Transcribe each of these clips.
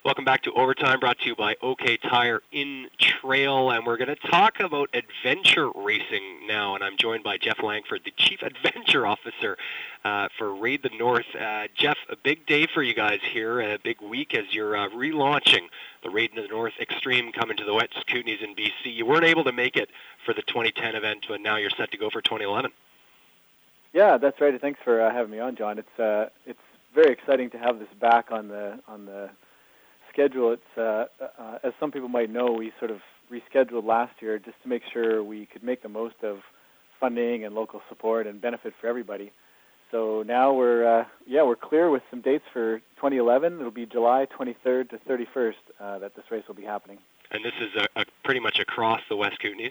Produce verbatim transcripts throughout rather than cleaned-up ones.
Welcome back to Overtime, brought to you by OK Tire in Trail, and we're going to talk about adventure racing now, and I'm joined by Jeff Langford, the Chief Adventure Officer uh, for Raid the North. Uh, Jeff, a big day for you guys here, a big week as you're uh, relaunching the Raid the North Extreme coming to the West Kootenays in B C. You weren't able to make it for the twenty ten event, but now you're set to go for twenty eleven. Yeah, that's right. Thanks for uh, having me on, John. It's uh, it's very exciting to have this back on the on the schedule. It's uh, uh, as some people might know, we sort of rescheduled last year just to make sure we could make the most of funding and local support and benefit for everybody. So now we're uh, yeah we're clear with some dates for twenty eleven. It'll be July twenty-third to thirty-first uh, that this race will be happening. And this is a, a pretty much across the West Kootenays.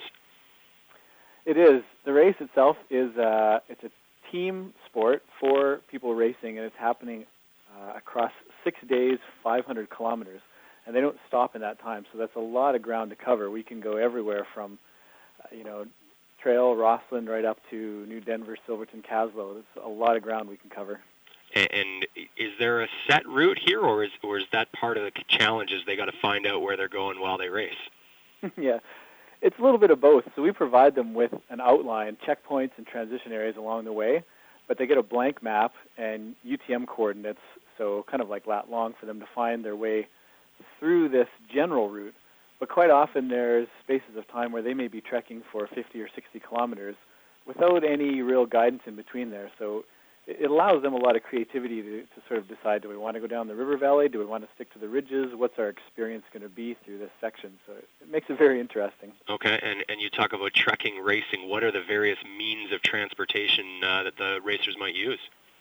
It is. The race itself is uh, it's a team sport for people racing, and it's happening uh, across six days, five hundred kilometers, and they don't stop in that time. So that's a lot of ground to cover. We can go everywhere from, uh, you know, Trail, Rossland, right up to New Denver, Silverton, Caslow. There's a lot of ground we can cover. And is there a set route here, or is or is that part of the challenges? They got to find out where they're going while they race. Yeah. It's a little bit of both. So we provide them with an outline, checkpoints and transition areas along the way, but they get a blank map and U T M coordinates, so kind of like lat long for them to find their way through this general route. But quite often there's spaces of time where they may be trekking for fifty or sixty kilometers without any real guidance in between there. So it allows them a lot of creativity to, to sort of decide, do we want to go down the river valley? Do we want to stick to the ridges? What's our experience going to be through this section? So it, it makes it very interesting. Okay, and, and you talk about trekking racing. What are the various means of transportation uh, that the racers might use?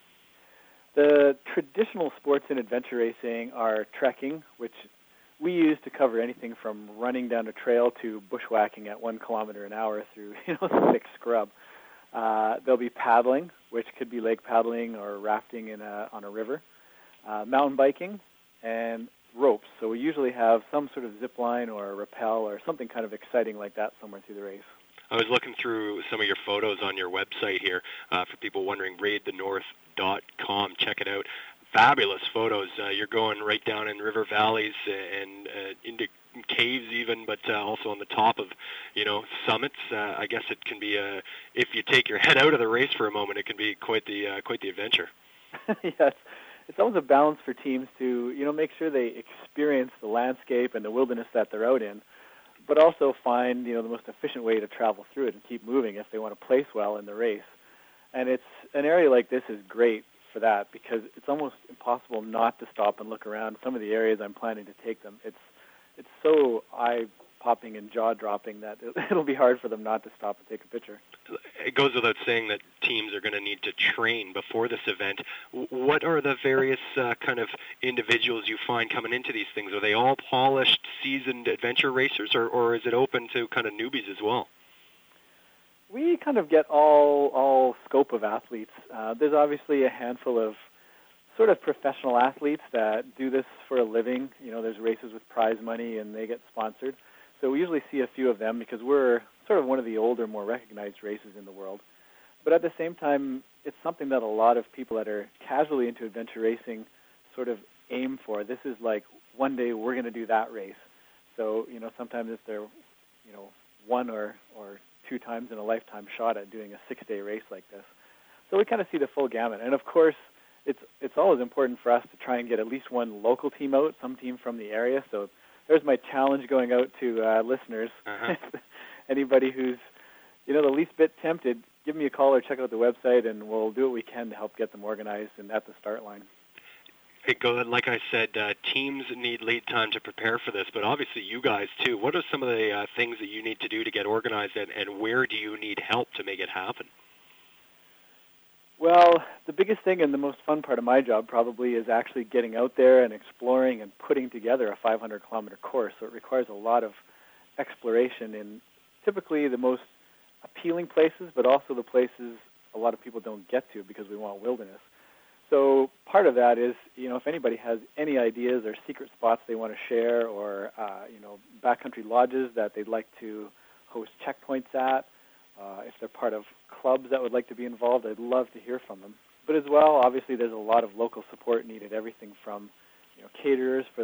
The traditional sports in adventure racing are trekking, which we use to cover anything from running down a trail to bushwhacking at one kilometer an hour through you know thick scrub. Uh, there'll be paddling, which could be lake paddling or rafting in a, on a river, uh, mountain biking, and ropes. So we usually have some sort of zip line or a rappel or something kind of exciting like that somewhere through the race. I was looking through some of your photos on your website here uh, for people wondering, raid the north dot com. Check it out. Fabulous photos. Uh, you're going right down in river valleys and uh, into caves even, but uh, also on the top of, you know, summits. Uh, I guess it can be a, if you take your head out of the race for a moment, it can be quite the uh, quite the adventure. Yes, it's always a balance for teams to, you know, make sure they experience the landscape and the wilderness that they're out in, but also find, you know, the most efficient way to travel through it and keep moving if they want to place well in the race. And it's an area like this is great for that because it's almost impossible not to stop and look around some of the areas I'm planning to take them. It's it's so eye-popping and jaw-dropping that it'll be hard for them not to stop and take a picture. It goes without saying that teams are going to need to train before this event. What are the various uh, kind of individuals you find coming into these things? Are they all polished, seasoned adventure racers, or, or is it open to kind of newbies as well? We kind of get all all scope of athletes. Uh, there's obviously a handful of sort of professional athletes that do this for a living. You know, there's races with prize money and they get sponsored. So we usually see a few of them because we're sort of one of the older, more recognized races in the world. But at the same time, it's something that a lot of people that are casually into adventure racing sort of aim for. This is like, one day we're going to do that race. So, you know, sometimes if they're, you know, one or, or two times in a lifetime shot at doing a six-day race like this. So we kind of see the full gamut. And, of course, it's it's always important for us to try and get at least one local team out, some team from the area. So there's my challenge going out to uh, listeners. Uh-huh. Anybody who's, you know, the least bit tempted, give me a call or check out the website, and we'll do what we can to help get them organized and at the start line. Hey, go ahead. Like I said, uh, teams need lead time to prepare for this, but obviously you guys too. What are some of the uh, things that you need to do to get organized, and, and where do you need help to make it happen? Well, the biggest thing and the most fun part of my job probably is actually getting out there and exploring and putting together a five hundred kilometer course. So it requires a lot of exploration in typically the most appealing places, but also the places a lot of people don't get to because we want wilderness. So part of that is, you know, if anybody has any ideas or secret spots they want to share or, uh, you know, backcountry lodges that they'd like to host checkpoints at, uh, if they're part of clubs that would like to be involved, I'd love to hear from them. But as well, obviously, there's a lot of local support needed, everything from, you know, caterers for the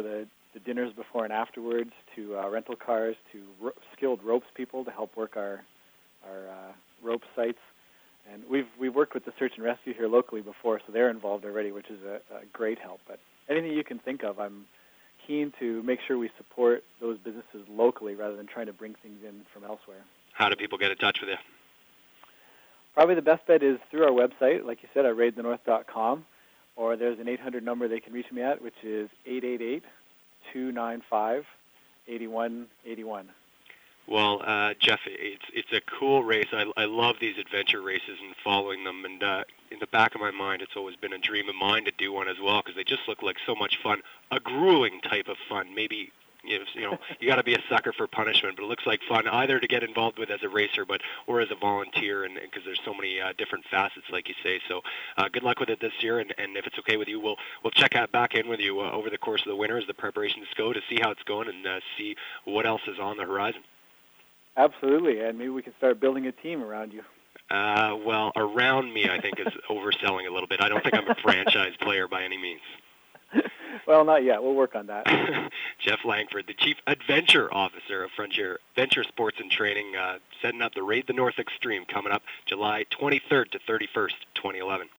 the dinners before and afterwards, to uh, rental cars, to ro- skilled ropes people to help work our our uh, rope sites. And we've we've worked with the search and rescue here locally before, so they're involved already, which is a, a great help. But anything you can think of, I'm keen to make sure we support those businesses locally rather than trying to bring things in from elsewhere. How do people get in touch with you? Probably the best bet is through our website, like you said, at raid the north dot com, or there's an eight hundred number they can reach me at, which is eight eight eight, two nine five, eight one eight one. Well, uh, Jeff, it's it's a cool race. I, I love these adventure races and following them. And uh, in the back of my mind, it's always been a dream of mine to do one as well because they just look like so much fun. A grueling type of fun. Maybe you know, you know you got to be a sucker for punishment, but it looks like fun either to get involved with as a racer, but or as a volunteer, and because there's so many uh, different facets, like you say. So, uh, good luck with it this year. And, and if it's okay with you, we'll we'll check out back in with you uh, over the course of the winter as the preparations go to see how it's going and uh, see what else is on the horizon. Absolutely, and maybe we can start building a team around you. Uh, well, around me, I think, is overselling a little bit. I don't think I'm a franchise player by any means. Well, not yet. We'll work on that. Jeff Langford, the Chief Adventure Officer of Frontier Venture Sports and Training, uh, setting up the Raid the North Extreme coming up July twenty-third to thirty-first, twenty eleven.